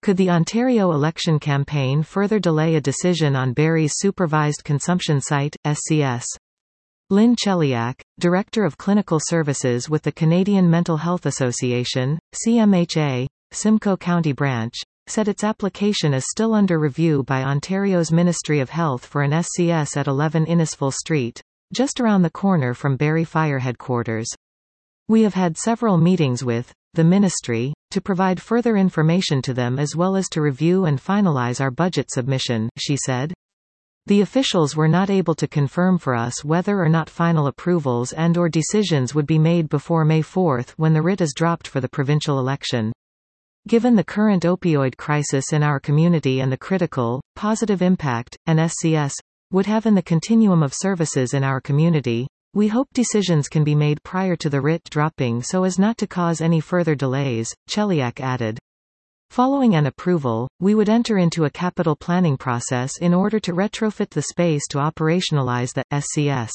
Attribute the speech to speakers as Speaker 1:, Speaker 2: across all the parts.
Speaker 1: Could the Ontario election campaign further delay a decision on Barrie's supervised consumption site, SCS? Lynn Cheliak, Director of Clinical Services with the Canadian Mental Health Association, CMHA, Simcoe County Branch, said its application is still under review by Ontario's Ministry of Health for an SCS at 11 Innisfil Street, just around the corner from Barrie Fire Headquarters. We have had several meetings with the Ministry to provide further information to them as well as to review and finalize our budget submission, she said. The officials were not able to confirm for us whether or not final approvals and/or decisions would be made before May 4 when the writ is dropped for the provincial election. Given the current opioid crisis in our community and the critical, positive impact an SCS would have in the continuum of services in our community, we hope decisions can be made prior to the writ dropping so as not to cause any further delays, Cheliak added. Following an approval, we would enter into a capital planning process in order to retrofit the space to operationalize the SCS.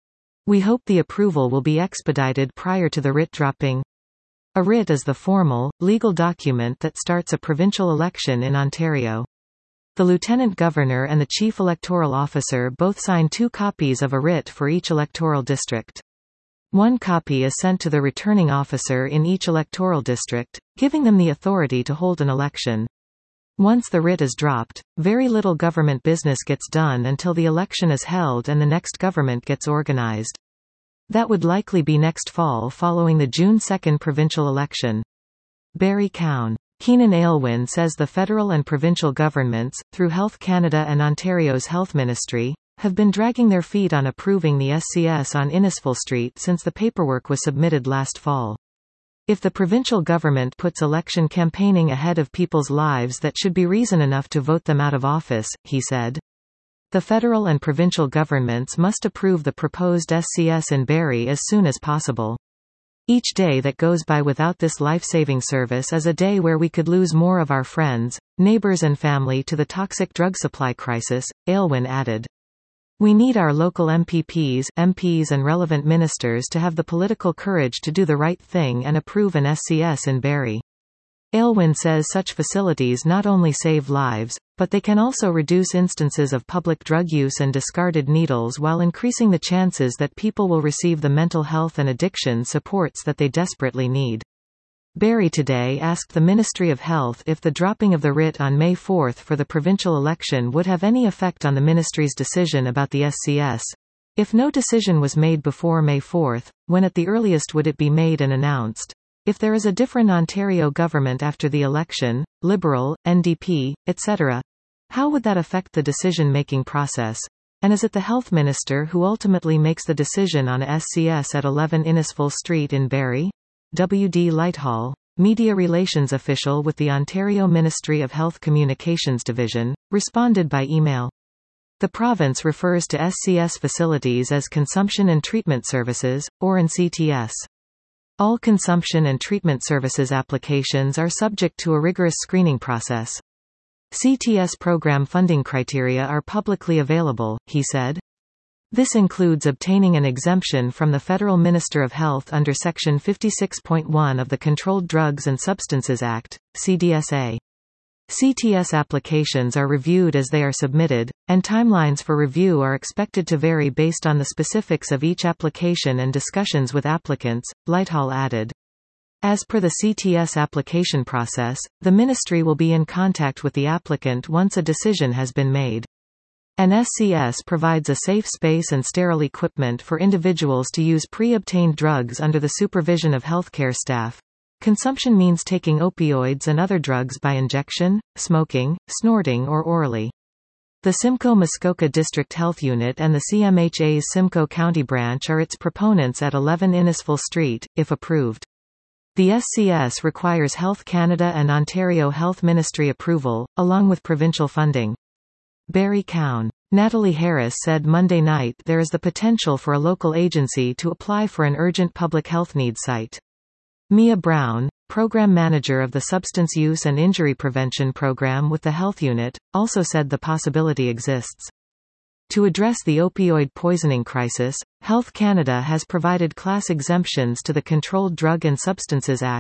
Speaker 1: We hope the approval will be expedited prior to the writ dropping. A writ is the formal, legal document that starts a provincial election in Ontario. The Lieutenant Governor and the Chief Electoral Officer both sign 2 copies of a writ for each electoral district. One copy is sent to the returning officer in each electoral district, giving them the authority to hold an election. Once the writ is dropped, very little government business gets done until the election is held and the next government gets organized. That would likely be next fall following the June 2 provincial election. Barrie Cown. Keenan Aylwin says the federal and provincial governments, through Health Canada and Ontario's Health Ministry, have been dragging their feet on approving the SCS on Innisfil Street since the paperwork was submitted last fall. If the provincial government puts election campaigning ahead of people's lives, that should be reason enough to vote them out of office, he said. The federal and provincial governments must approve the proposed SCS in Barrie as soon as possible. Each day that goes by without this life-saving service is a day where we could lose more of our friends, neighbors and family to the toxic drug supply crisis, Aylwin added. We need our local MPs and relevant ministers to have the political courage to do the right thing and approve an SCS in Barrie. Aylwin says such facilities not only save lives, but they can also reduce instances of public drug use and discarded needles while increasing the chances that people will receive the mental health and addiction supports that they desperately need. Barrie today asked the Ministry of Health if the dropping of the writ on May 4 for the provincial election would have any effect on the ministry's decision about the SCS. If no decision was made before May 4, when at the earliest would it be made and announced? If there is a different Ontario government after the election, Liberal, NDP, etc., how would that affect the decision-making process? And is it the health minister who ultimately makes the decision on a SCS at 11 Innisfil Street in Barrie? W.D. Lighthall, media relations official with the Ontario Ministry of Health Communications Division, responded by email. The province refers to SCS facilities as Consumption and Treatment Services, or in CTS. All consumption and treatment services applications are subject to a rigorous screening process. CTS program funding criteria are publicly available, he said. This includes obtaining an exemption from the Federal Minister of Health under Section 56.1 of the Controlled Drugs and Substances Act, CDSA. CTS applications are reviewed as they are submitted, and timelines for review are expected to vary based on the specifics of each application and discussions with applicants, Lighthall added. As per the CTS application process, the ministry will be in contact with the applicant once a decision has been made. An SCS provides a safe space and sterile equipment for individuals to use pre-obtained drugs under the supervision of healthcare staff. Consumption means taking opioids and other drugs by injection, smoking, snorting or orally. The Simcoe-Muskoka District Health Unit and the CMHA's Simcoe County Branch are its proponents at 11 Innisfil Street, if approved. The SCS requires Health Canada and Ontario Health Ministry approval, along with provincial funding. Barrie Cown. Natalie Harris said Monday night there is the potential for a local agency to apply for an urgent public health needs site. Mia Brown, program manager of the Substance Use and Injury Prevention Program with the Health Unit, also said the possibility exists. To address the opioid poisoning crisis, Health Canada has provided class exemptions to the Controlled Drug and Substances Act,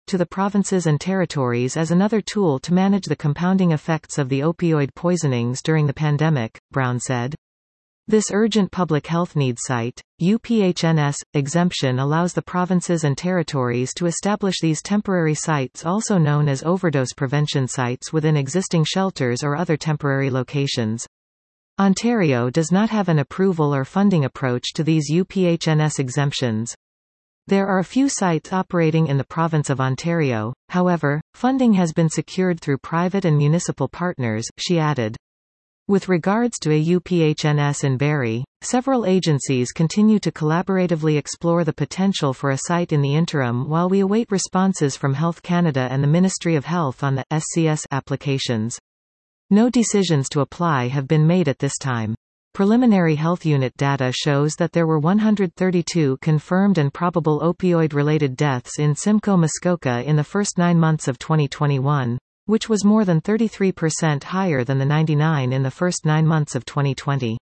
Speaker 1: to the provinces and territories as another tool to manage the compounding effects of the opioid poisonings during the pandemic, Brown said. This urgent public health need site, UPHNS, exemption allows the provinces and territories to establish these temporary sites, also known as overdose prevention sites, within existing shelters or other temporary locations. Ontario does not have an approval or funding approach to these UPHNS exemptions. There are a few sites operating in the province of Ontario, however, funding has been secured through private and municipal partners, she added. With regards to a UPHNS in Barrie, several agencies continue to collaboratively explore the potential for a site in the interim while we await responses from Health Canada and the Ministry of Health on the SCS applications. No decisions to apply have been made at this time. Preliminary health unit data shows that there were 132 confirmed and probable opioid-related deaths in Simcoe Muskoka in the first 9 months of 2021. Which was more than 33% higher than the 99 in the first 9 months of 2020.